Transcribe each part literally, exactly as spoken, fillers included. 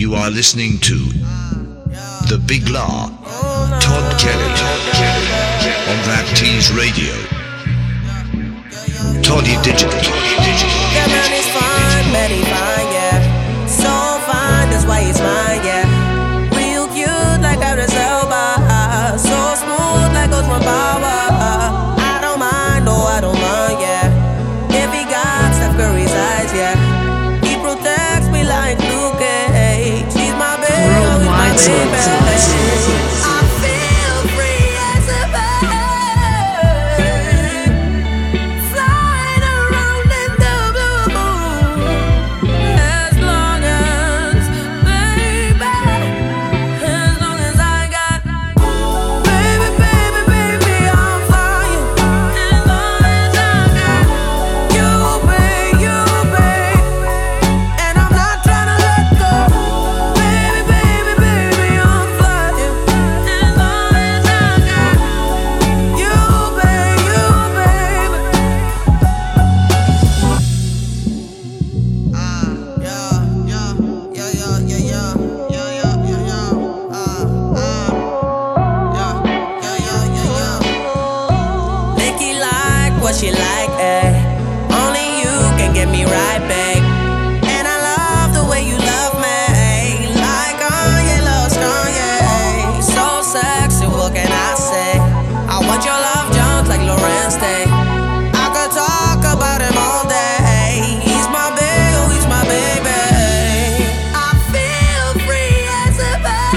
You are listening to The Big Law, Todd Kelly, on Raptease Radio. Toddy Digital. That man is fine, man, he fine, yeah. So fine, that's why he's mine, yeah. Real cute like Idris Elba, so smooth like Osman Bawa. I don't mind, no, I don't mind, yeah. If he got Steph Curry's eyes, yeah. He protects me like Luke Cage. He's my baby, oh, he's my baby. I feel free as a bird, flying around in the blue. As long as, baby, as long as I got, baby, baby, baby, I'm flying. As long as I got you, babe, you, babe, and I'm not trying to let go. Baby, baby, baby, I'm flying. As long as I got you, babe, you, babe. Ah, yeah, yeah, yeah, yeah, yeah, yeah, yeah, yeah, yeah, yeah. Ah, ah, yeah, yeah, yeah, yeah, yeah. Nikki like what she like, eh? Only you can get me right back. And I love the way you love me, like Kanye loves Kanye. So sexy, what can I say? I want your love Jones like Lorenz Day. I could talk about him all day. He's my baby, oh, he's my baby. I feel free as a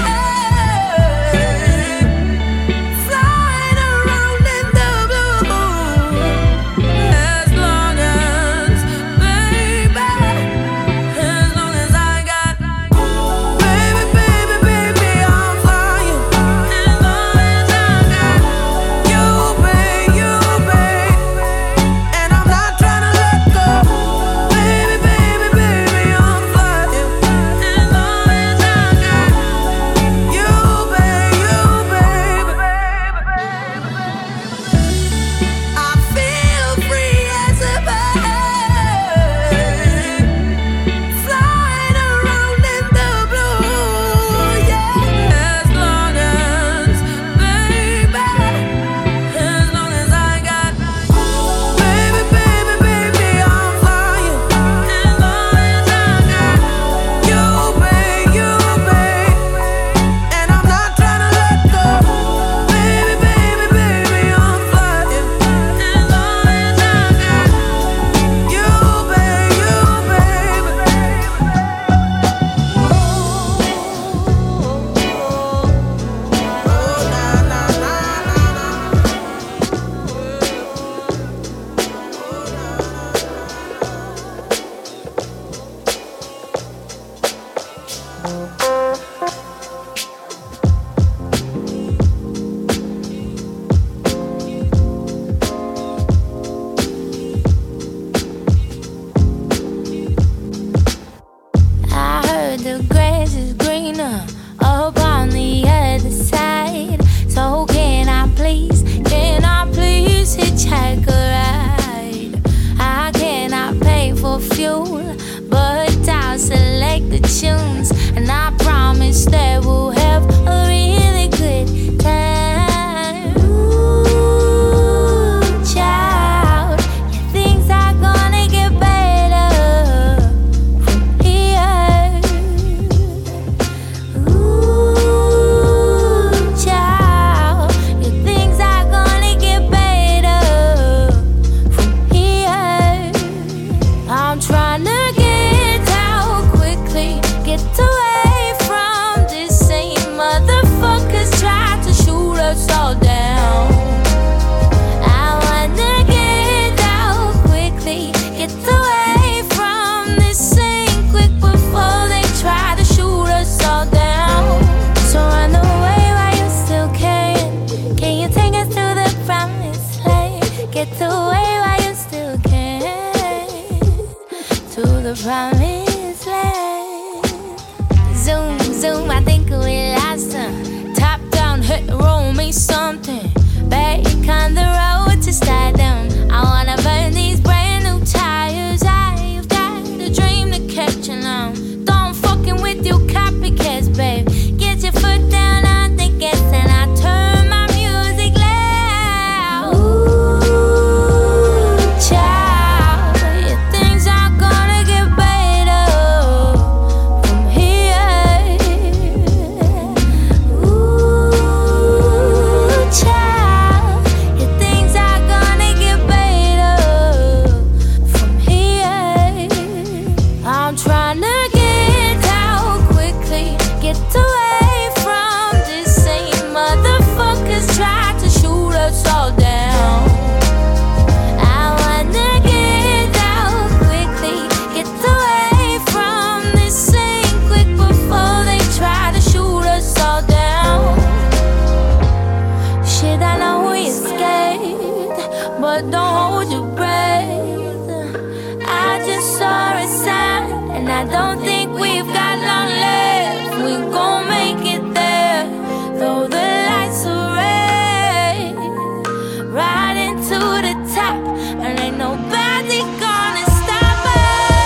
bird, flying around in the blue. As long as, baby, as long as I got, baby, baby, baby, I'm flying. As long as I got you, babe, you, babe, and I'm not trying to let go. Baby, baby, baby, I'm flying. As long as I got you, babe, you, babe. I feel free as a bird, flying around in the blue, yeah. As long as, baby, as long as I got, baby, baby, baby, I'm flying. As long as I got you, babe, you, babe, and I'm not trying to let go. Baby, baby, baby, I'm flying. As long as I got you, babe, you, babe. Oh, na, na, na, I heard the grass is greener up on the other side. So can I please, can I please hitchhike a ride? I cannot pay for fuel, but I'll select the tunes, and I promise that we'll have a really good time. Ooh, child, yeah, things are gonna get better from here. Ooh, child, yeah, things are gonna get better from here. I'm trying to get out quickly, get away from this same motherfuckers try to shoot us all down. I wanna get out quickly, get away from this scene quick before they try to shoot us all down. So run away while you still can. Can you take us to the promised land? Get away while you still can. To the promised land. Zoom, zoom, I think we lost him. Top down, hit the road, mean something. Back on the road to stardom. I wanna burn these brand new tires. I've got a dream to catch along. Don't fucking with your copy. babe. Get your foot down on the gas and I turn my music loud. Ooh, child, your things are gonna get better from here. Ooh, child, your things are gonna get better from here. I'm trying to get out quickly, get away from this same motherfuckers try to shoot us all down. I wanna get out quickly, get away from this same quick before they try to shoot us all down. Shit, I know we're scared, but don't hold your breath. I just saw a sign, and I don't think we've got long left. We gon' make it there, though the lights are red. Right into the top, and ain't nobody gonna stop us.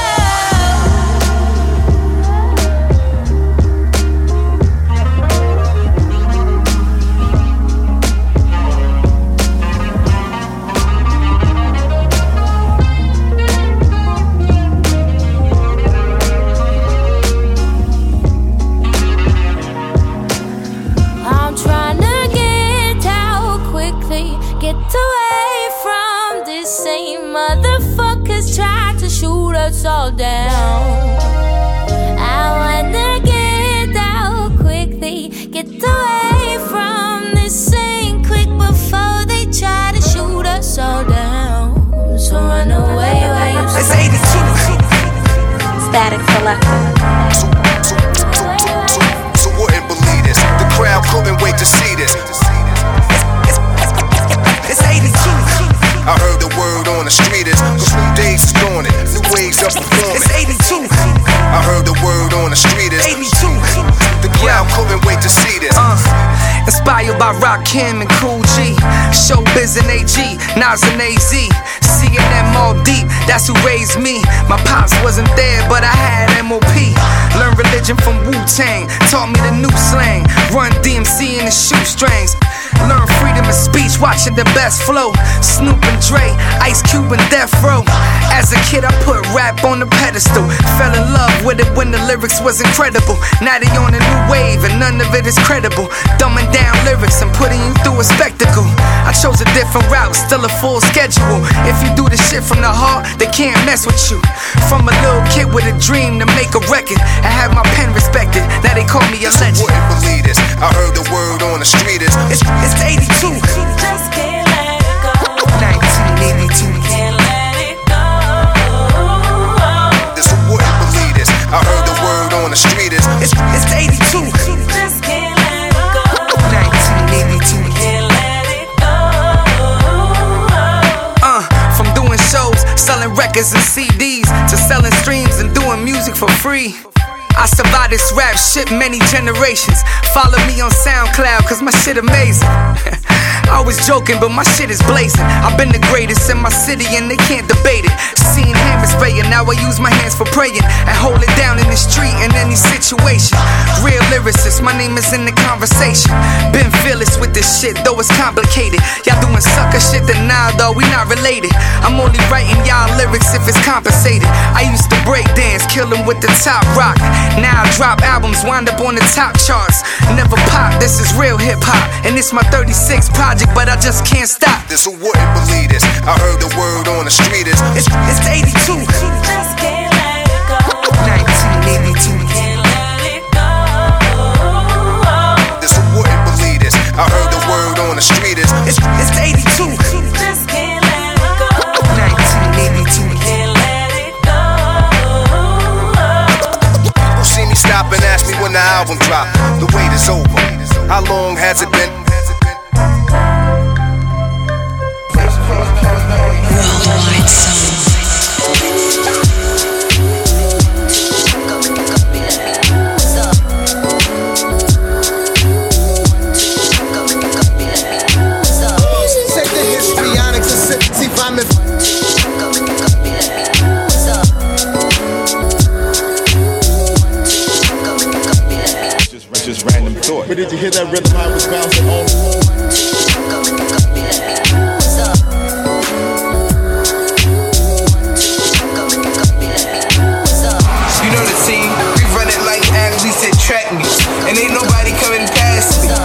I'm trying to get out quickly, get away from this same motherfuckers try to shoot us all down. I wanna get out quickly, get away from this same quick before they try to shoot us all down. So run away while you It's eighty-two. Static Selector. So wouldn't believe this. The crowd couldn't wait to see this. It's eighty-two. I heard the word on the street is New days is on it, new ways of performing. It's eighty-two. I heard the word on the street is eighty-two. The crowd couldn't wait to see this. Uh, inspired by Rakim and Cool G, Showbiz and A G, Nas and A Z, C and M all deep, that's who raised me. My pops wasn't there, but I had M O P. Learned religion from Wu-Tang, taught me the new slang, run D M C in the shoestrings. Learn freedom of speech, watching the best flow. Snoop and Dre, Ice Cube and Death Row. As a kid I put rap on the pedestal, fell in love with it when the lyrics was incredible. Now they on a new wave and none of it is credible. Dumbing down lyrics and putting you through a spectacle. I chose a different route, still a full schedule. If you do this shit from the heart, they can't mess with you. From a little kid with a dream to make a record, I have my pen respected, now they call me a legend. Wouldn't believe this. I heard the word on the street is It's, it's eighty-two. Just can't let it go. nineteen eighty-two. Can't let it go. this. Who wouldn't believe this? I heard the word on the street is It's, it's eighty-two. Just can't let it go. nineteen eighty-two. Can't let it go. Uh, from doing shows, selling records and C Ds, to selling streams and doing music for free. I survived this rap shit many generations. Follow me on SoundCloud, cause my shit amazing. I was joking, but my shit is blazing. I've been the greatest in my city and they can't debate it. Seeing hammers spraying, now I use my hands for praying and hold it down in the street in any situation. Real lyricist, my name is in the conversation. Been fearless with this shit, though it's complicated. Y'all doing sucker shit, then nah, though we not related. I'm only writing y'all lyrics if it's compensated. I used to break dance, kill them with the top rock. Now I drop albums, wind up on the top charts. Never pop, this is real hip hop, and it's my thirty-sixth project, but I just can't stop. this. Who wouldn't believe this? I heard the word on the street is It's, it's eighty-two. Just can't let it go. nineteen eighty-two. Can't let it go. this. Who wouldn't believe this? I heard the word on the street is It's, it's eighty-two. Just can't let it go. nineteen eighty-two. Can't let it go. People see me stop and ask me when the album drop. The wait is over. How long has it been? Worldwide Sound. Check the histrionics and sip, see if I'm in. thought. But did you hear that rhythm I was bouncing on? You know the team, we run it like athletes at track meets, and ain't nobody coming past me.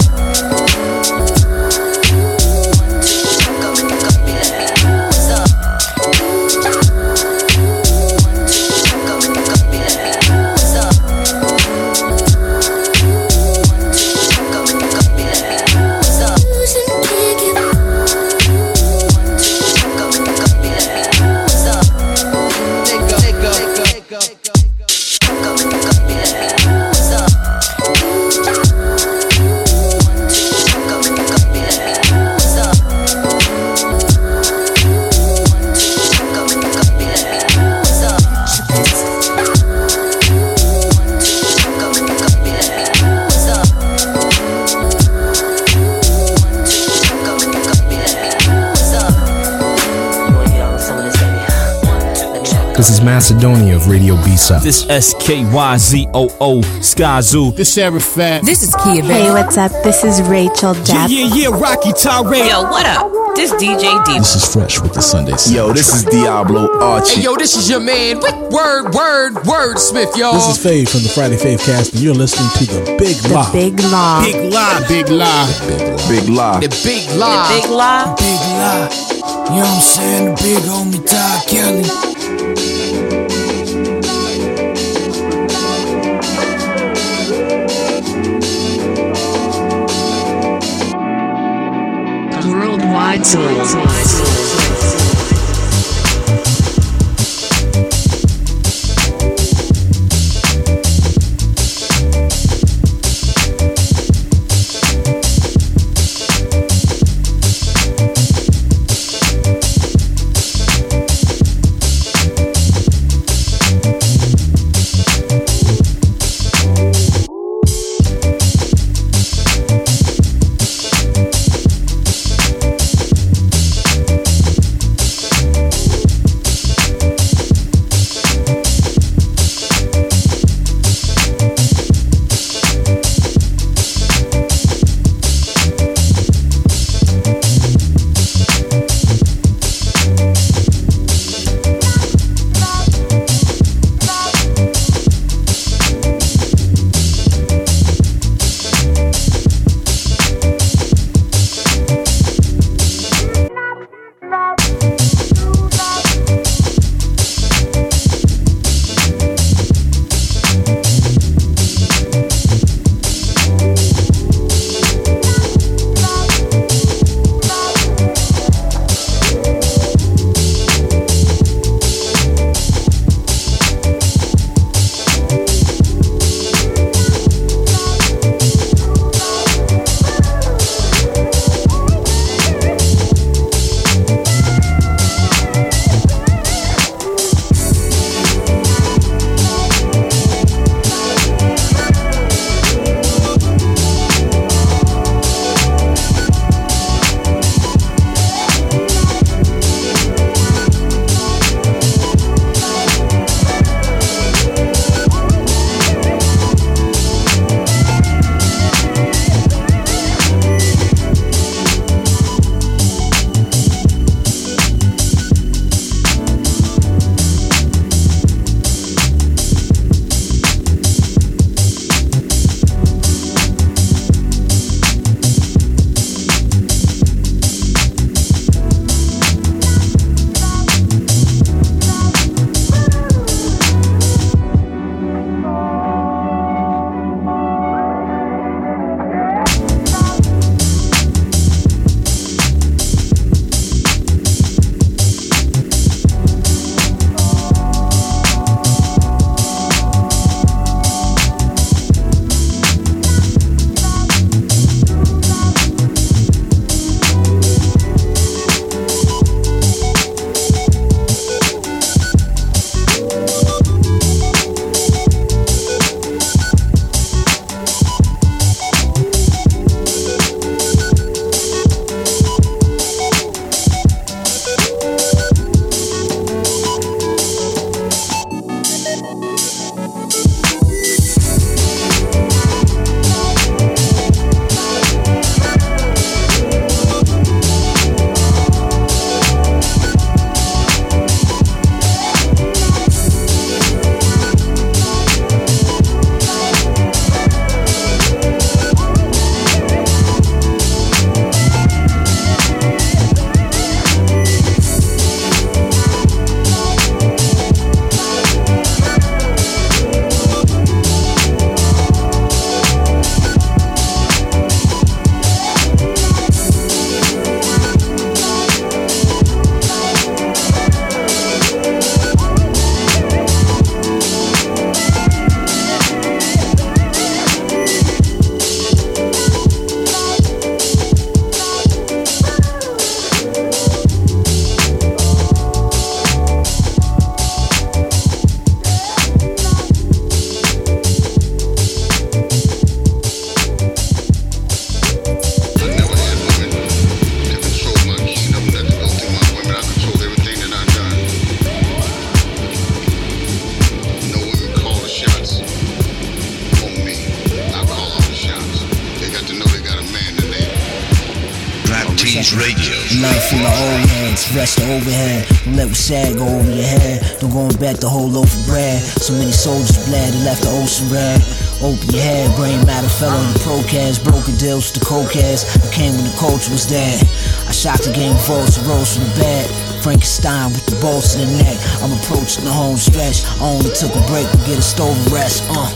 This is Macedonia of Radio B-Side. This S K Y Z O O, Sky Zoo. This Sarah Fat. This is Kia Bay. Hey, what's up? This is Rachel Depp. Yeah, yeah, yeah, Rocky Tyree. Yo, what up? This D J D. This is Fresh with the Sunday soundtrack. Yo, this is Diablo Archie. Hey, yo, this is your man, Word, Word, Word Smith, y'all. This is Fave from the Friday Fave cast, and you're listening to The Big Lie. The Big Lie. Big Lie. Big Lie. Big Lie. The Big Lie. The Big Lie. Big Lie. You know what I'm saying? The big homie Todd Kelly. Worldwide Soul. Tees Radio. Love for my old heads, rest the overhead. Don't let what's sad go over your head. Don't go and bet the whole loaf of bread. So many soldiers bled and left the ocean red. Open your head, brain matter fell on the procast. Broken deals with the coke-ass. I came when the culture was dead. I shot the game votes and rose from the bed. Frankenstein with the bolts in the neck. I'm approaching the home stretch. I only took a break to get a stove rest. Uh.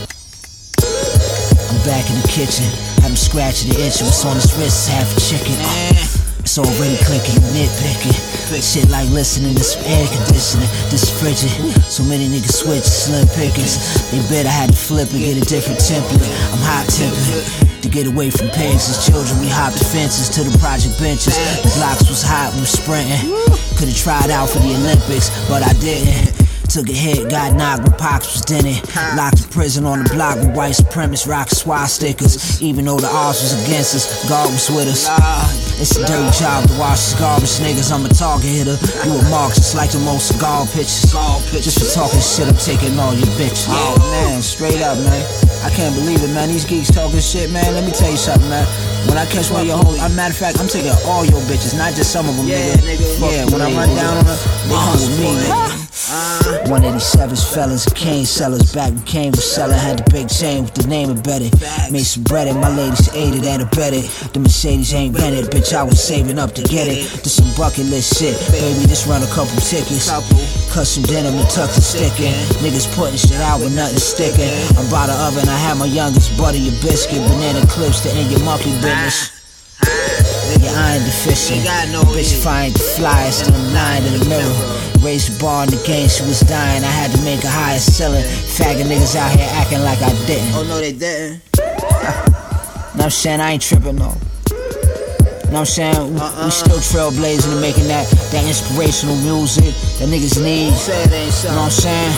I'm back in the kitchen. I'm scratching the itch. What's on his wrist is half a chicken. Uh. It's already clicking, nitpicking. Shit like listening to some air conditioning. This frigid. So many niggas switch to slim pickings. They bet I had to flip and get a different template. I'm hot tempered. To get away from pigs as children, we hopped the fences to the project benches. The blocks was hot, we were sprinting. Could've tried out for the Olympics, but I didn't. Took a hit, got knocked when Pox was in it. Locked in prison on the block with white supremacists rocking swastikas. Even though the odds was against us, God was with us. It's a dirty job to watch these garbage niggas. I'm a target hitter. You a mark just like the most cigar pitches. Just for talking shit, I'm taking all your bitches. Oh man, straight up, man. I can't believe it, man. These geeks talking shit, man. Let me tell you something, man. When I catch one of your hoes, as a matter of fact, I'm taking all your bitches, not just some of them, yeah, nigga. nigga. Yeah, when I run down on her, they come with me, nigga. Uh, one eighty-sevens fellas, cane sellers. Back when Kane was selling, had the big chain with the name embedded. Made some bread and my ladies ate it and abetted. The Mercedes ain't rented, bitch, I was saving up to get it. This some bucket list shit, baby, this run a couple tickets. Custom denim and tuck the stick in. Niggas putting shit out with nothing sticking. I'm by the oven, I had my youngest butter your biscuit. Banana clips to end your monkey business. Your iron deficient. Bitch, if I ain't the flyest, then I'm lying in the mirror. Raised the bar in the game, she was dying. I had to make a higher ceiling. Faggot niggas out here acting like I didn't. Oh no, they didn't. Know I'm saying? I ain't tripping though. Know what I'm saying? We, uh-uh. we still trailblazing and making that, that inspirational music that niggas need. Know what I'm saying?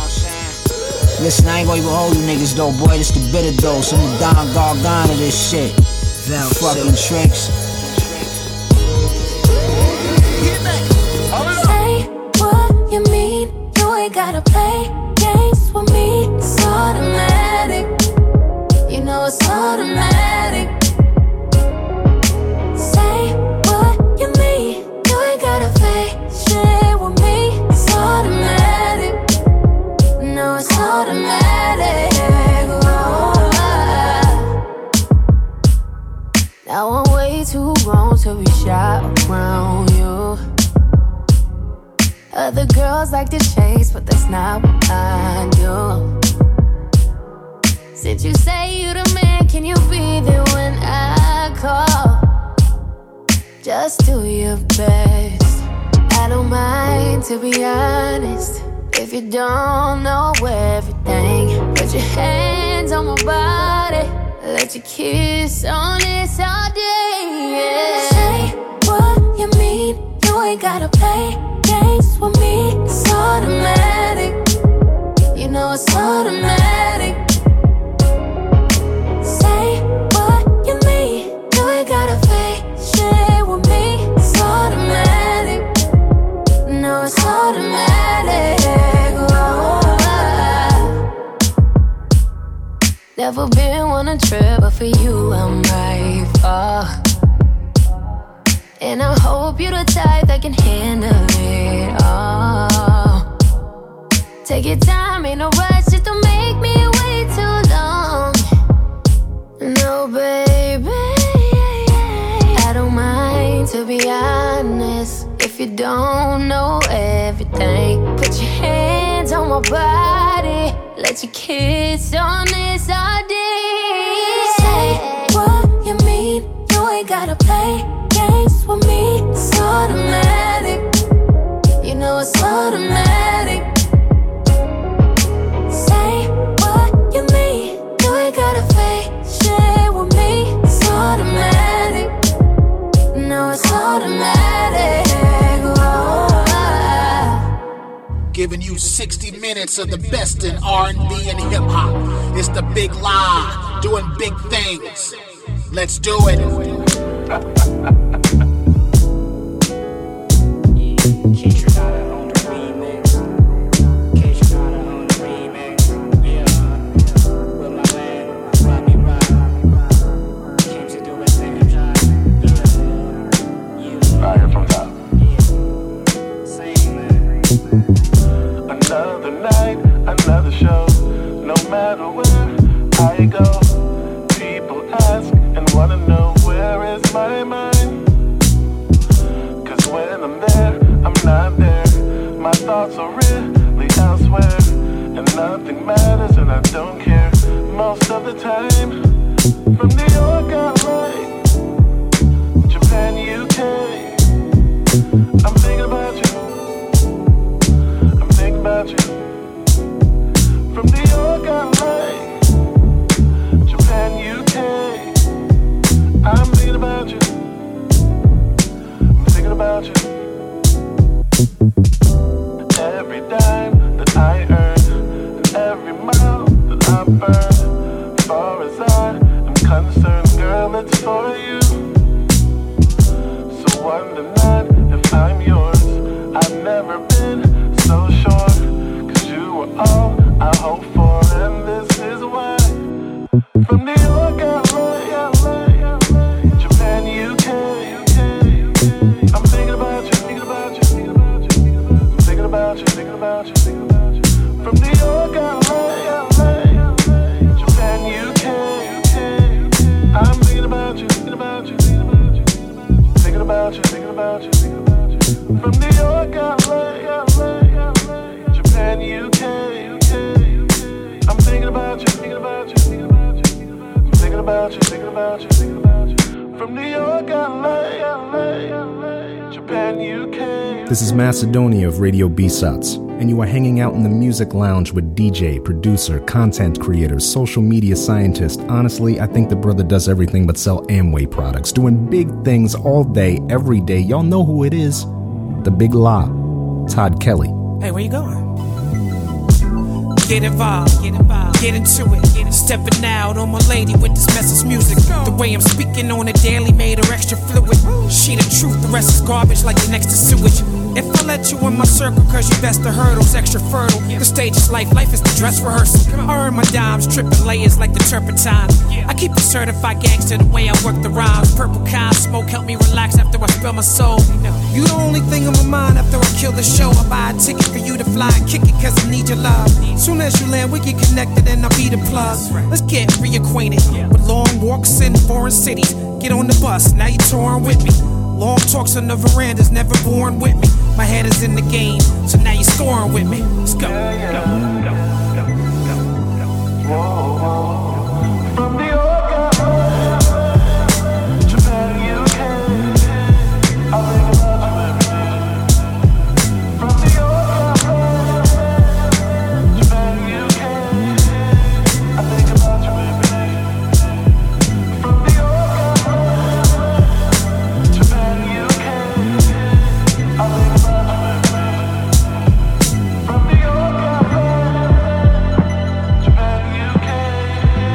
Listen, I ain't gonna even hold you niggas though, boy. This the bitter dose. I'm the Don Gargano of this shit. Val fucking tricks. Say what you mean. You ain't gotta play games with me. It's automatic. You know it's automatic. Say what you mean. You ain't gotta fake shit with me. It's automatic. No, it's automatic. Oh. Now I'm way too grown to be shy around you. Other girls like to chase, but that's not what I do. Since you say you the man, can you be there when I call? Just do your best. I don't mind, to be honest. If you don't know everything, put your hands on my body. Let your kiss on this all day, yeah. Say what you mean. You ain't gotta play games with me. It's automatic. You know it's automatic. Say what you mean. You ain't gotta fake shit with me. It's automatic. No, it's automatic. Never been on a trip, but for you I'm right for. And I hope you're the type that can handle it all. Take your time, ain't no rush, just don't make me wait too long. No, baby, I don't mind, to be honest. If you don't know everything, put your hands on my body. Let your kiss on this all day. Say what you mean. You ain't gotta play games with me. It's automatic. You know it's automatic. Say what you mean. You ain't gotta fake shit with me. It's automatic. No, it's automatic. Oh. Giving you sixty minutes of the best in R and B and hip hop. It's the Big Lie, doing big things. Let's do it. they go. People ask and wanna know where is my mind. Cause when I'm there, I'm not there. My thoughts are really elsewhere. And nothing matters and I don't care most of the time. From New York, L A, Japan, U K, I'm thinking about you. I'm thinking about you. From New York, L A, Japan, U K, I'm thinking about you. I'm thinking about you. Every dime that I earn, and every mile that I burn, as far as I am concerned, girl, it's for you. So wonder not if I'm yours. I've never been so sure, cause you were all I hope for, and this is why. From New York, L A, Japan, U K, I'm thinking about you, thinking about you, thinking about you, thinking about you, thinking about you, thinking about you. From New York, L A, Japan, U K, I'm thinking about you, thinking about you, thinking about you, thinking about you, thinking about you, thinking about you. From New York, L A, Japan, U K, I'm thinking about you, thinking about you, thinking about you, thinking about you, thinking about you, thinking about you. From New York, L A, Japan, U K. This is Macedonia of Radio B-Suts, and you are hanging out in the music lounge with D J, producer, content creator, social media scientist. Honestly, I think the brother does everything but sell Amway products, doing big things all day, every day. Y'all know who it is. The Big La, Todd Kelly. Hey, where you going? Get involved, get involved, get into it. Stepping out on my lady with this message music. The way I'm speaking on it daily made her extra fluid. She the truth, the rest is garbage like the next to sewage. If I let you in my circle cause you best the hurdles, extra fertile. The stage is life, life is the dress rehearsal. I earn my dimes, tripping layers like the turpentine. I keep a certified gangster the way I work the rhymes. Purple kind smoke help me relax after I spill my soul. You the only thing on my mind after I kill the show. I buy a ticket for you to fly and kick it cause I need your love. Soon as you land we get connected and I'll be the plug. Let's get reacquainted with long walks in foreign cities. Get on the bus, now you touring with me. Long talks on the verandas, never born with me. My head is in the game, so now you're scoring with me. Let's go. Go, go, go, go, go, go. Whoa, whoa. From New York, Japan, U K, I think about you every day. From New York, Japan, U K, I think about you every day. From New York, Japan, U K, I think about you every day. From New York, Japan, U K.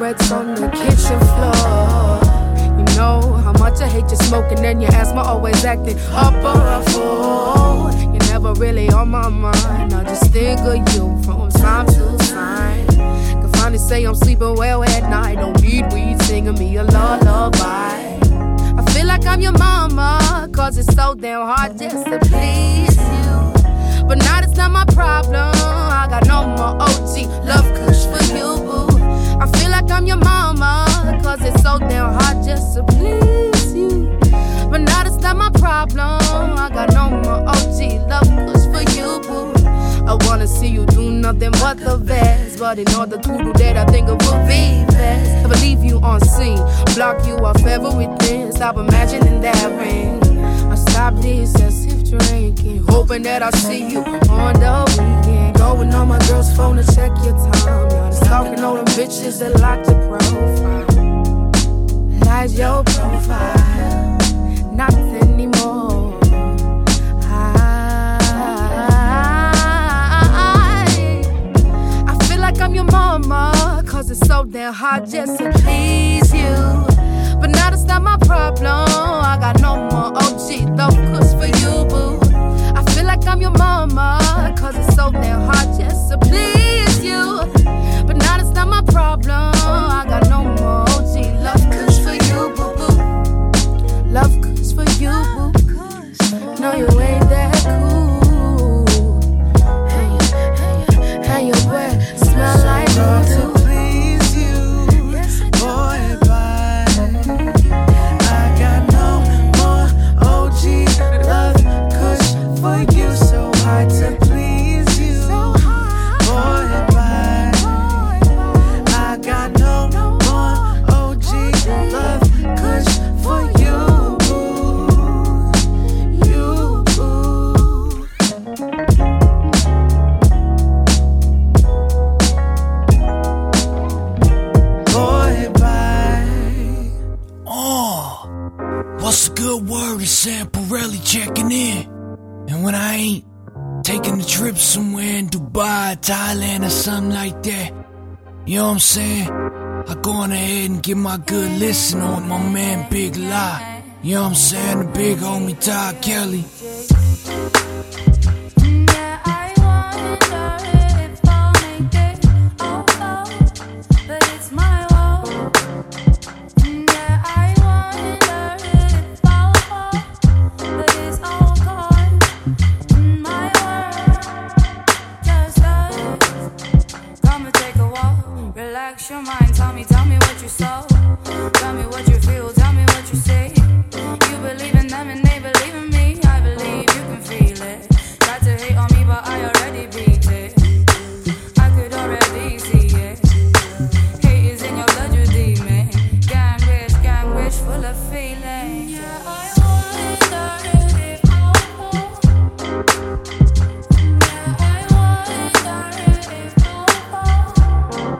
cigarettes on the kitchen floor. You know how much I hate you smoking and your asthma always acting up or a fool. You're never really on my mind. I just think of you from time to time. Can finally say I'm sleeping well at night. Don't need weed singing me a lullaby. I feel like I'm your mama, cause it's so damn hard just to please you. But now it's not my problem. I got no more O G love kush for you, boo. I feel like I'm your mama, cause it's so damn hard just to please you. But now that's not my problem. I got no more O G love kush for you, boo. I wanna see you do nothing but the best, but in order to do that, I think it would be best if I leave you on scene, block you off everything. Stop imagining that ring. I stop this excessive drinking, hoping that I see you on the weekend. Going on my girl's phone to check your time. Y'all stalking all them bitches that like your profile. Lies your profile, not anymore. I'm your mama, cause it's so damn hard just to please you. But now that's not my problem. I got no more O G love kush for you, boo. I feel like I'm your mama, cause it's so damn hard just to please you. But now that's not my problem. I got no more O G love kush for you, boo, boo. Love kush for you, boo. No, you ain't that cool. And your breath smell like love to please you, boy, bye. I got no more O G love kush for you, so hard to please you, boy, bye. I got no more O G love kush for you, you, what's a good word? It's Sam Pirelli checking in. And when I ain't taking a trip somewhere in Dubai, Thailand or something like that, you know what I'm saying? I go on ahead and get my good listen on my man Big La. You know what I'm saying? The big homie Todd Kelly. Your mind, tell me, tell me what you saw. Tell me what you feel, tell me what you say. You believe in them and they believe in me. I believe you can feel it. Tried to hate on me, but I already beat it. I could already see it. Hate is in your blood, you're demon. Gang wish, gang wish, full of feeling. Yeah, I wonder if I'll fall. Yeah, I wonder if I'll fall.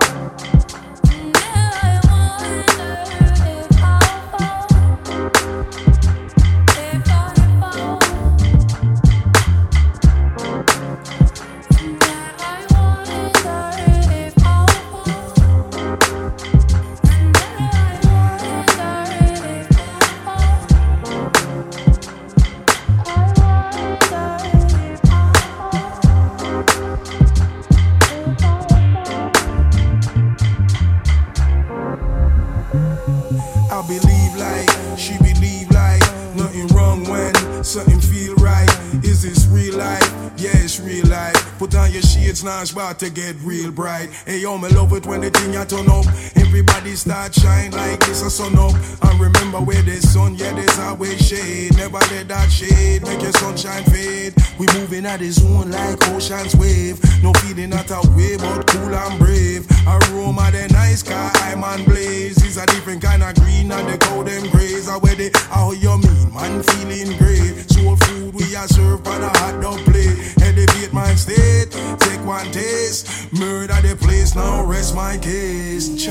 Now it's about to get real bright. Hey yo, me love it when the thing ya turn up. Everybody start shine like this a sun up. And remember where there's sun, yeah, there's always shade. Never let that shade make your sunshine fade. We moving at the zone like ocean's wave. No feeling not a way, but cool and brave. Aroma the nice car, I'm on blaze. It's a different kind of green and the cow them grays. Are where they, how you mean, man feeling great. Soul food we are served on a hot dog plate. Elevate my state, take one taste. Murder the place, now rest my case. Cha.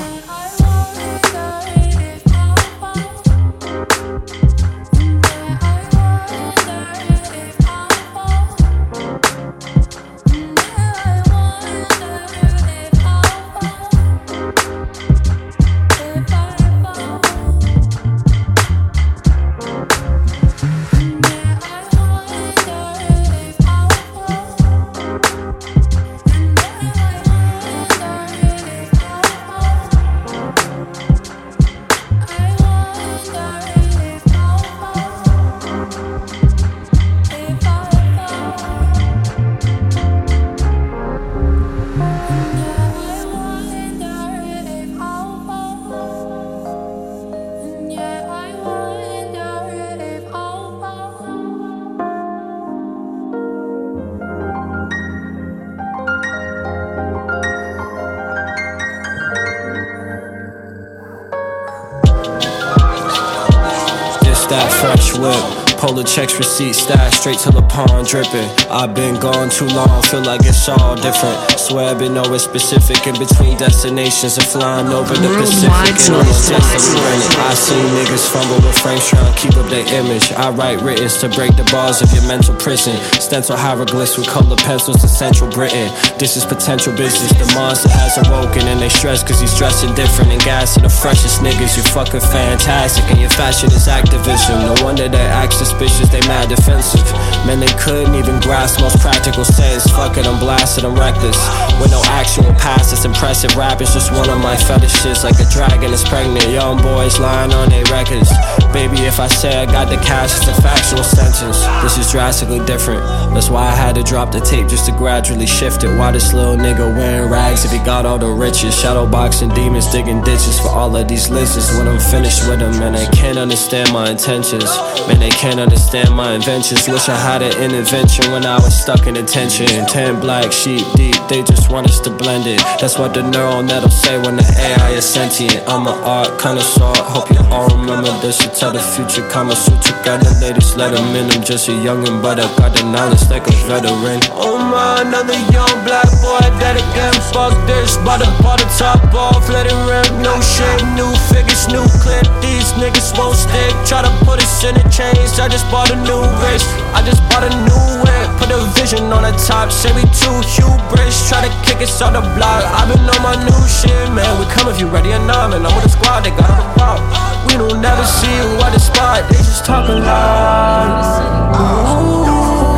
whip. Polar checks, receipts, stash straight to the pond, dripping. I've been gone too long, feel like it's all different. Swear I've been nowhere specific in between destinations and flying over the Pacific. And on the test I'm rented. I seen niggas fumble with frames trying to keep up their image. I write writtens to break the bars of your mental prison. Stencil hieroglyphs with colored pencils to Central Britain. This is potential business. The monster has awoken and they stress cause he's dressing different and gassing the freshest niggas. You fucking fantastic and your fashion is activism. No wonder they act suspicious, they mad defensive. Man, they couldn't even grasp most practical sense. Fuck it, I'm blasted, I'm reckless. With no actual past, it's impressive. Rap is just one of my fetishes. Like a dragon is pregnant, young boys lying on their records. Baby, if I say I got the cash, it's a factual sentence. This is drastically different. That's why I had to drop the tape just to gradually shift it. Why this little nigga wearing rags if he got all the riches? Shadow boxing demons, digging ditches for all of these lizards. When I'm finished with them, man, they can't understand my intentions. Man, they can't understand my inventions. Wish I had an intervention when I was stuck in detention. Ten black sheep deep, they just want us to blend it. That's what the neural net'll say when the A I is sentient. I'm an art connoisseur, hope you all remember this. You tell the future, Kama Sutra, got the latest, let them in. I'm just a youngin', but I got the knowledge like a veteran. Oh my, another young black boy, dead again. Fuck this, bought the, bought the top off, let it rip. No shit, new figures, new clip. These niggas won't stick, try to put us in a chains. I just bought a new wrist, I just bought a new whip. Put a vision on the top, say we too hubris. Try to kick us out the block, I've been on my new shit. Man, we come if you ready or not, man. I'm with a squad, they got a pop. We don't never see you at the spot, they just talk a lot. Ooh,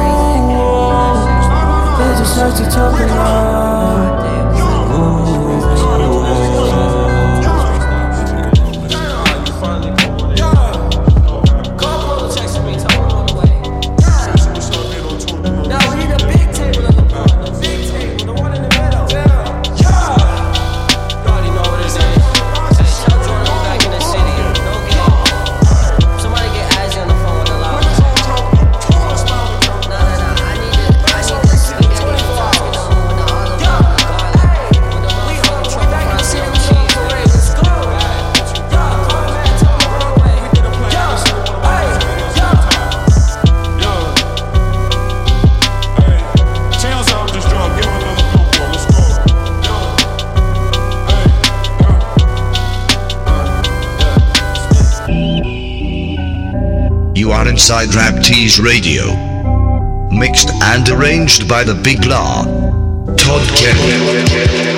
they just like to talk a lot. You are inside Rap Tees Radio. Mixed and arranged by the Big Law, Todd Kelly.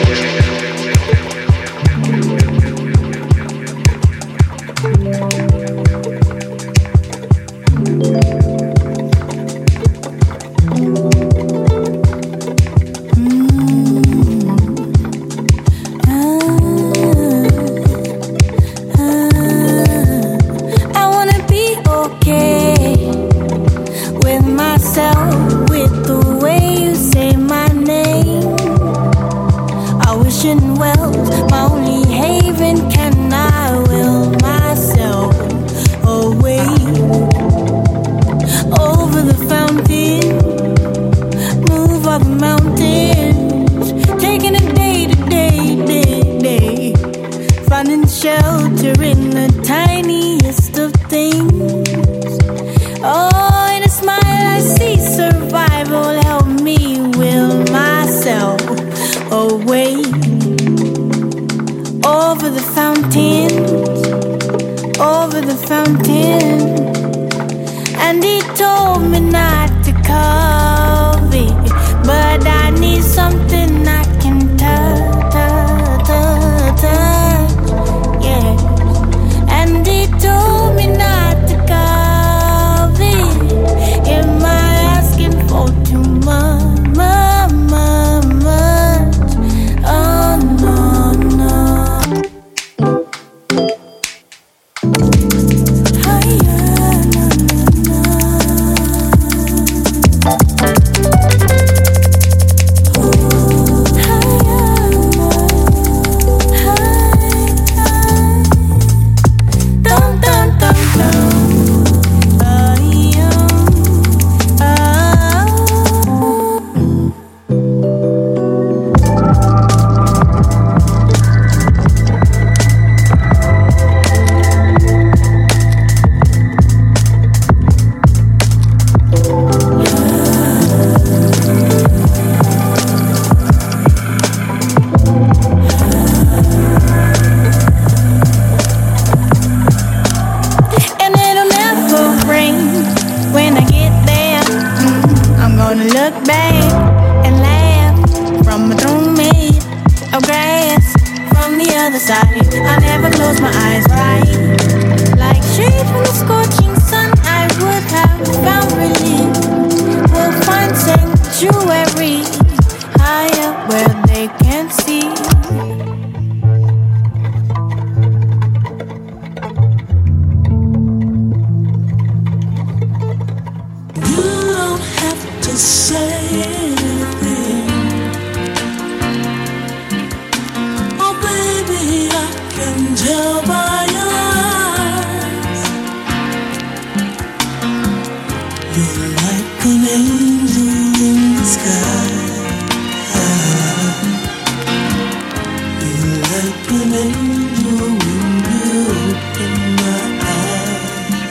side. I never close my eyes, right? Like shade from the scorching sun, I would have found relief. We'll find sanctuary higher where they can't see. Say anything. Oh baby, I can tell by your eyes. You're like an angel in the sky. You're like an angel when you open my eyes.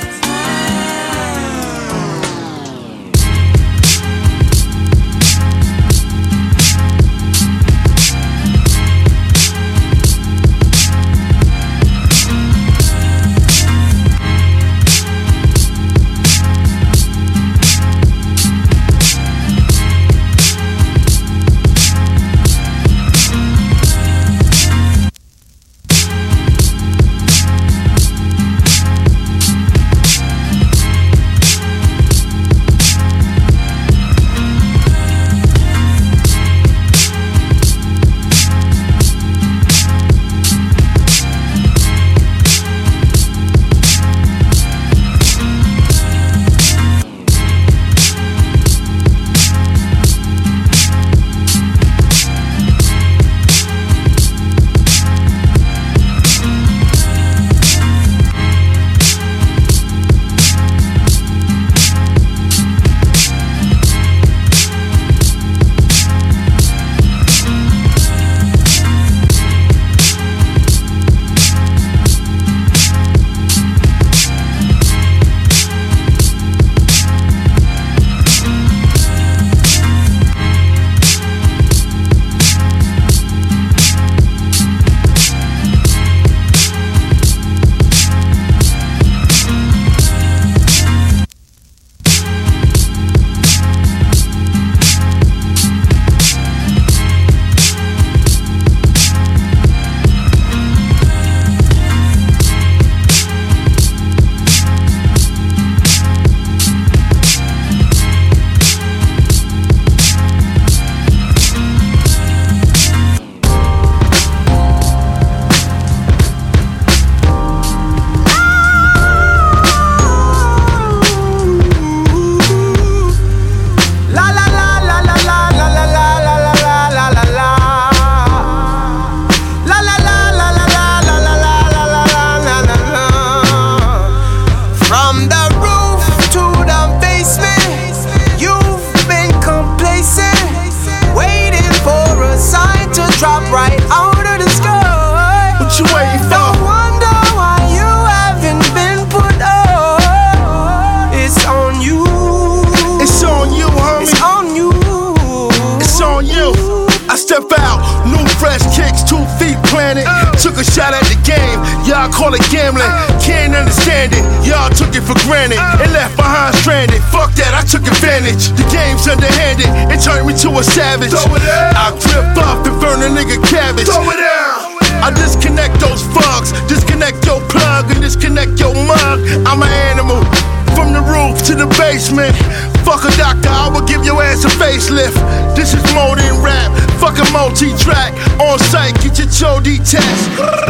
Took a shot at the game, y'all call it gambling. Can't understand it, y'all took it for granted and left behind stranded. Fuck that, I took advantage. The game's underhanded, it turned me to a savage. I grip up and burn a nigga cabbage. Throw it down. I disconnect those fucks, disconnect your plug and disconnect your mug. I'm an animal, from the roof to the basement. Fuck a doctor, I will give your ass a facelift. This is more than rap, fuck a multi-track. On site, get your chody test.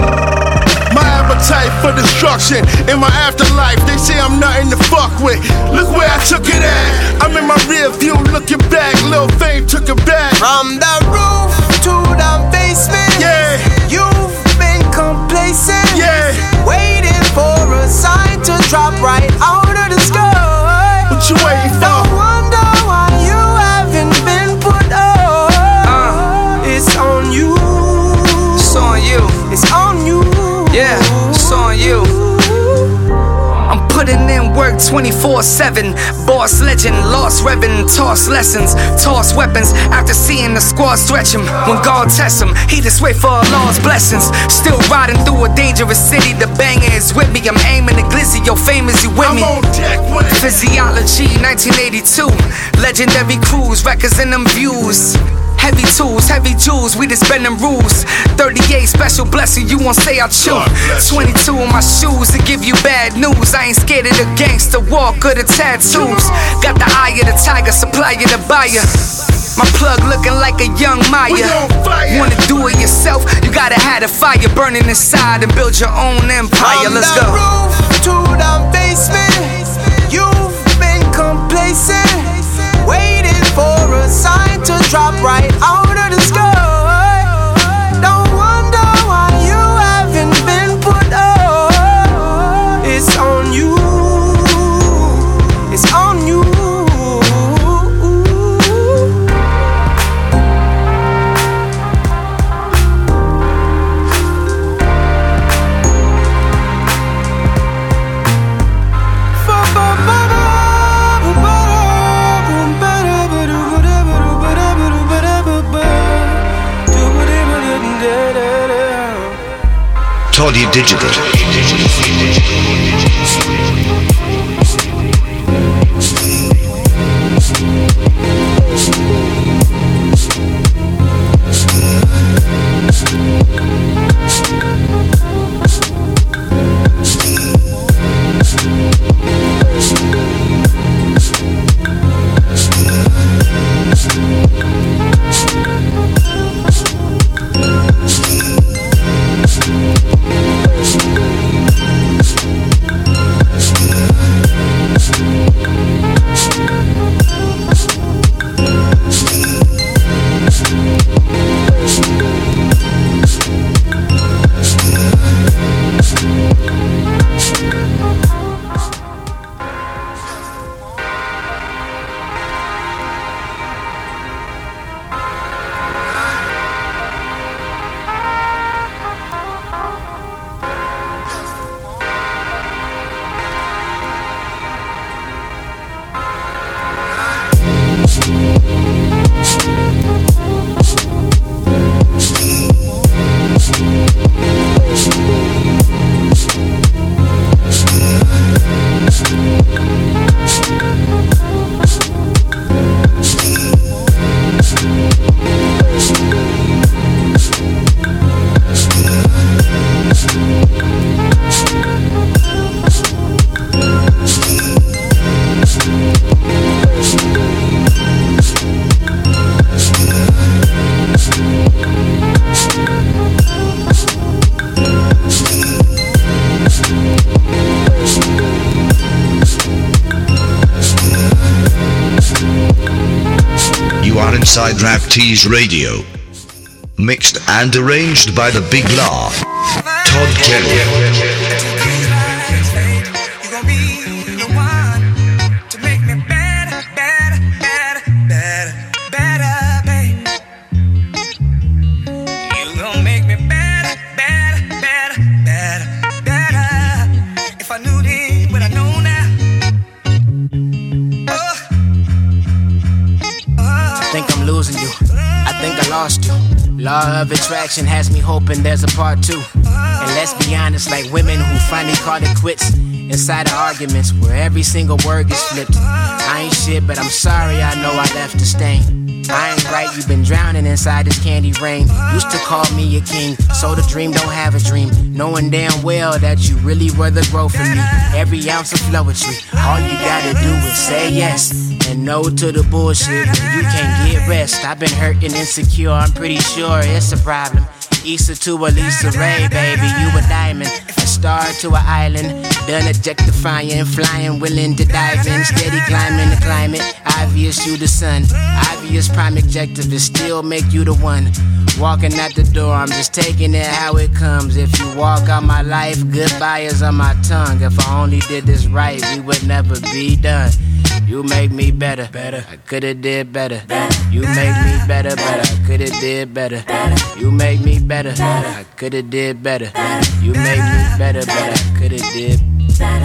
My appetite for destruction. In my afterlife, they say I'm nothing to fuck with. Look where I took it at. I'm in my rear view looking back. Lil Fame took it back. From the roof to the basement. Yeah. You've been complacent. Yeah. Waiting for a sign to drop right out of the sky. What you waiting for? No wonder why you haven't been put up. Uh, it's on you. It's on you. It's on you. Yeah, it's on you. I'm putting in work twenty-four seven. Boss legend, lost revvin', toss lessons, toss weapons. After seeing the squad stretch him, when God tests him, he just wait for Allah's blessings. Still riding through a dangerous city. The banger is with me. I'm aiming the glizzy. Yo, fame is you with me? I'm on deck with it. Physiology, nineteen eighty-two. Legendary cruise, records and them views. Heavy tools, heavy jewels, we just bend them rules. thirty-eight special blessing, you won't say I chew. twenty-two on my shoes to give you bad news. I ain't scared of the gangster walk or the tattoos. Got the eye of the tiger, supply of the buyer. My plug looking like a young Maya. Wanna do it yourself? You gotta have the fire burning inside and build your own empire. Let's go. From the roof to the basement, you've been complacent, waiting for a sign to drop right out of the sky. Don't wonder why you haven't been put up. It's on you. It's on you. Toddy Digital. Inside Rap Tees Radio. Mixed and arranged by the Big Law, Todd Kelly. Law of attraction has me hoping there's a part two. And let's be honest, like women who finally call it quits inside of arguments where every single word gets flipped. I ain't shit, but I'm sorry, I know I left a stain. I ain't right, you've been drowning inside this candy rain. Used to call me a king, so the dream don't have a dream. Knowing damn well that you really were the growth in me. Every ounce of poetry, all you gotta do is say yes. And no to the bullshit, you can't get rest. I've been hurt and insecure, I'm pretty sure it's a problem. Issa to a Lisa Ray, baby, you a diamond. A star to an island, done objectifying, flying, willing to dive in. Steady climbing the climate, obvious you the sun. Obvious prime objective is still make you the one. Walking out the door, I'm just taking it how it comes. If you walk out my life, goodbye is on my tongue. If I only did this right, we would never be done. You make me better, better. I coulda did better. You make me better, better. I coulda did better. You make me better, better. I coulda did better. You make me better, better. I coulda did better.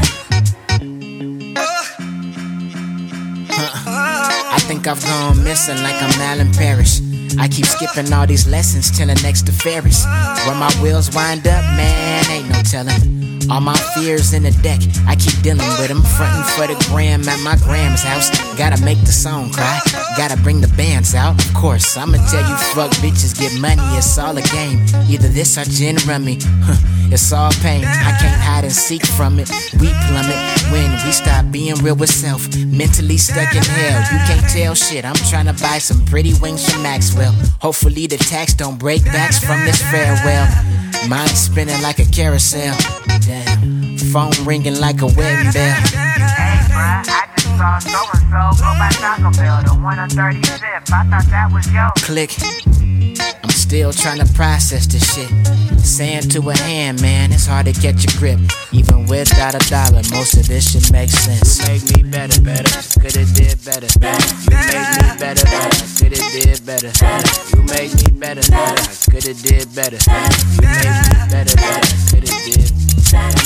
I think I've gone missing like I'm Alan Parrish. I keep skipping all these lessons till the next to Ferris. Where my wheels wind up, man, ain't no telling. All my fears in the deck, I keep dealing with them. Frontin' for the gram at my gram's house. Gotta make the song cry, gotta bring the bands out. Of course, I'ma tell you fuck bitches get money, it's all a game. Either this or gin rummy, huh, it's all pain. I can't hide and seek from it. We plummet when we stop being real with self. Mentally stuck in hell, you can't tell shit. I'm tryna buy some pretty wings from Maxwell. Hopefully the tax don't break backs from this farewell. Mind spinning like a carousel. Damn. Phone ringing like a wedding bell. Hey, bruh, I just saw so-and-so go by Taco Bell, the one on thirty-fifth. I thought that was yo. Click. I'm still trying to process this shit. Saying to a hand, man, it's hard to catch a grip. Even without a dollar, most of this shit makes sense. You make me better, better. Coulda did better, better. You make me better, better. Coulda did better, better. You make me better, better. I coulda did better. You make me better, better. Coulda did better.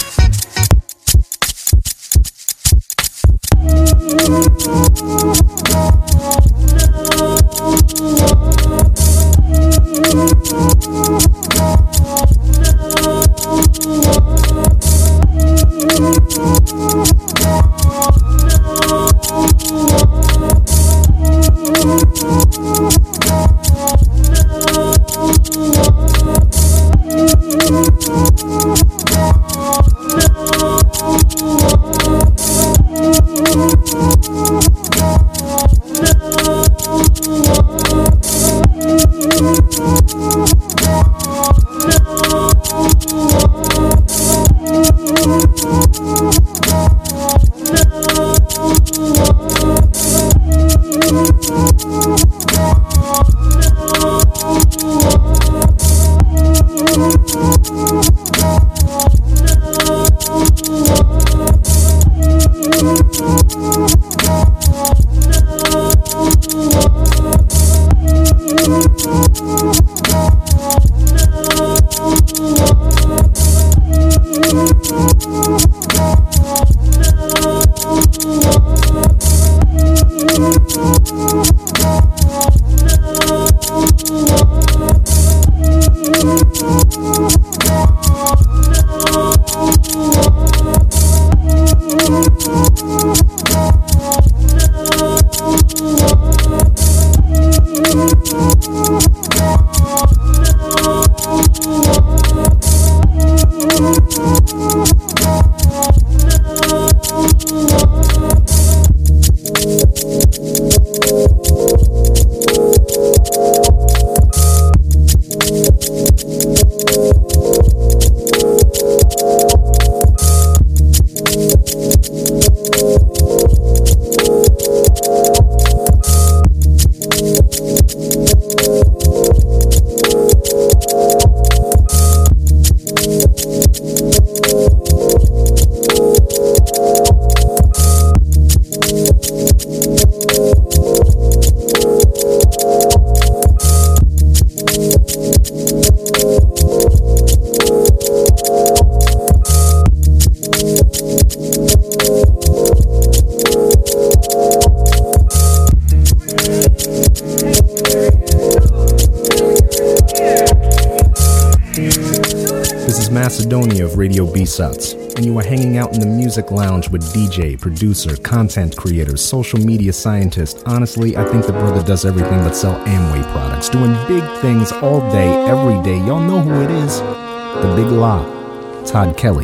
Macedonia of Radio B-Suts, and you are hanging out in the music lounge with D J, producer, content creator, social media scientist. Honestly, I think the brother does everything but sell Amway products, doing big things all day, every day. Y'all know who it is. The Big La, Todd Kelly.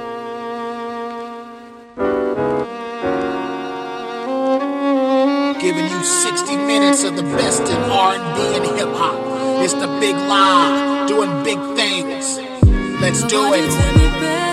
Giving you sixty minutes of the best in R and B and hip hop. It's the Big La, doing big things. Let's do it.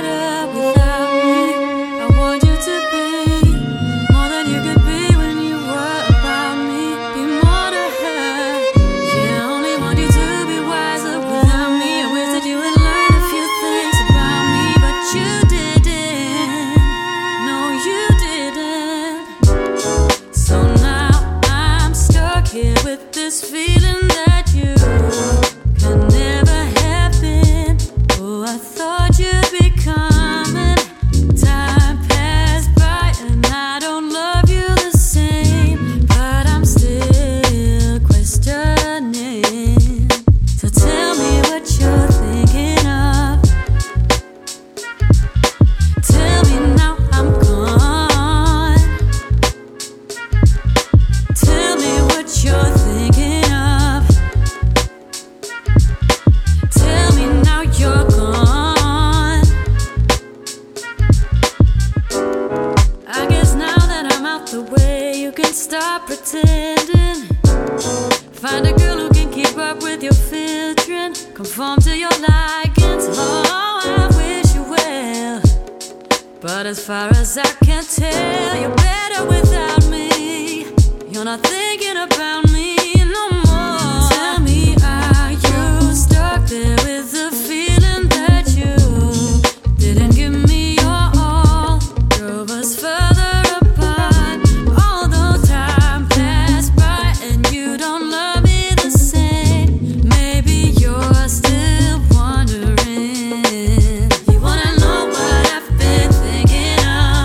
conform to your likings. Oh, I wish you well, but as far as I can tell, you're better without me. You're not thinking about me no more. Tell me, are you stuck there with the feeling that you didn't give me your all? Drove us further apart. Although time passed by and you don't love me the same, maybe you're still wondering. You wanna know what I've been thinking of?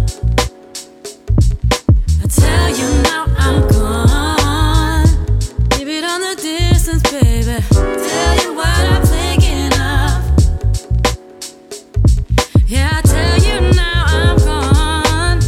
I tell you now I'm gone. Keep it on the distance, baby. Tell you what I'm thinking of. Yeah, I tell you now I'm gone.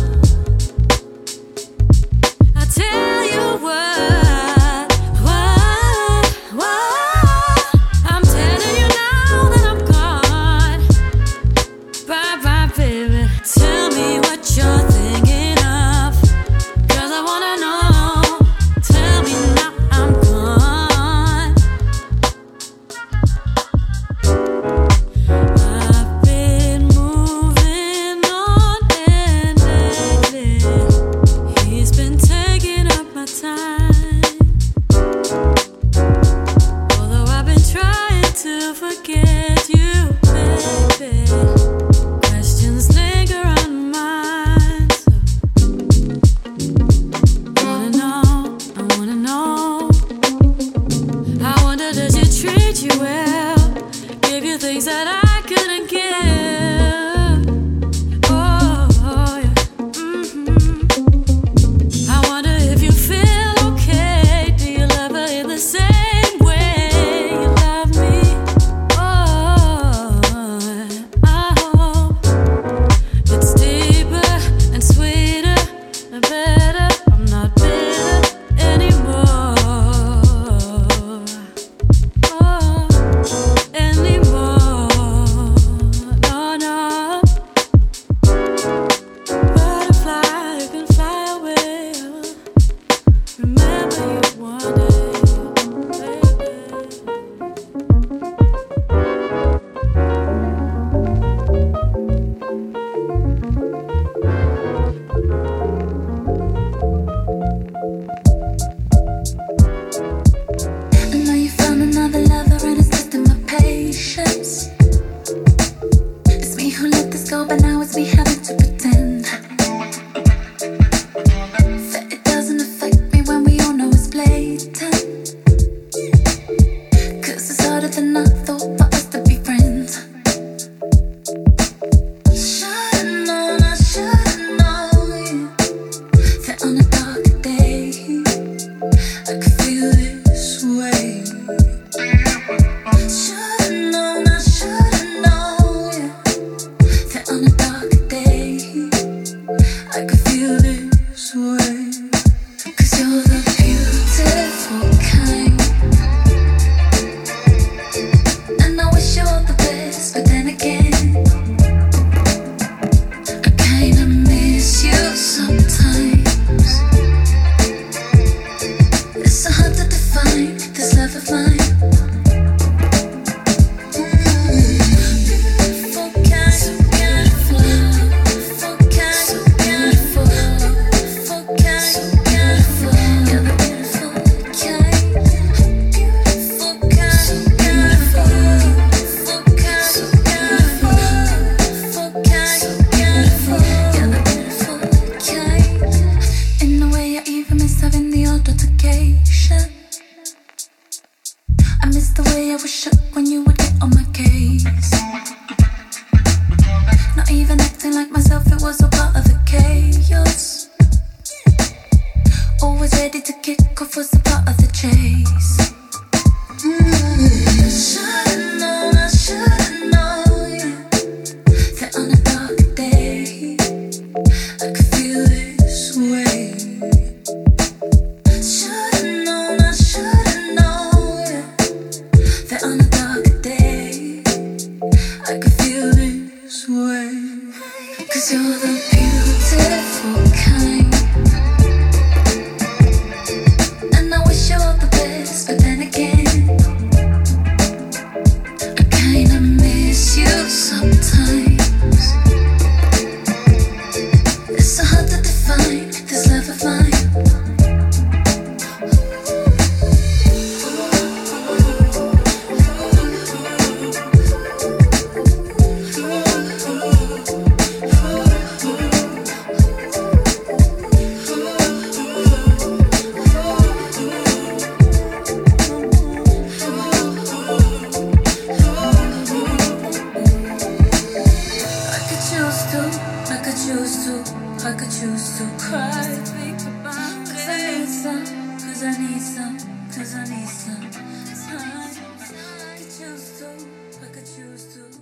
I tell you what, what, what. I'm telling you now that I'm gone. Bye bye, baby. Tell me what you're thinking of, 'cause I wanna know. Tell me now I'm gone. I've been moving on and lately he's been taking up my time. Although I've been trying to forget you, baby, questions linger on my mind. So wanna know, I wanna know. I wonder, does he treat you well? Give you things that I couldn't give. Oh, yeah. Mhm. I wonder if you feel okay. Do you love her in the same way you love me? Oh, I hope it's deeper and sweeter and better. I'm not bitter anymore. Oh, anymore. No, no. Butterfly, you can fly away. Remember you one day, baby. I know you found another lover and it's testing my patience. It's me who let this go, but now it's me having to pretend that it doesn't affect me when we all know it's blatant. 'Cause it's harder than I thought for us to be friends. Should've known, I should've known that on a dark day I could feel this way. Should've known, I should've known that on a dark day I could feel this way. 'Cause you're the beautiful kind, and I wish you all the best, but then again I kinda miss you sometimes. It's so hard to define this love of mine. Beautiful kind, so beautiful, beautiful kind, so beautiful, beautiful kind, so beautiful. You're the beautiful kind, beautiful kind, so beautiful, beautiful kind, so beautiful, beautiful kind, so beautiful. You're the beautiful kind. In a way, I even miss having the odd altercation. I miss the way I was shook when you would get on my case. Not even acting like myself, it was all part of the chaos. Always ready to kick off, was a part of the chase. Should've known, I should've known that on a dark day I could feel this way. Should've known, I should've known that on a dark day I could feel this way. 'Cause you're the beautiful kind, and I wish you all the best, but choose to, I could choose to, I could choose to cry. Cause I need some, cause I need some, cause I need some time. I could choose to, I could choose to.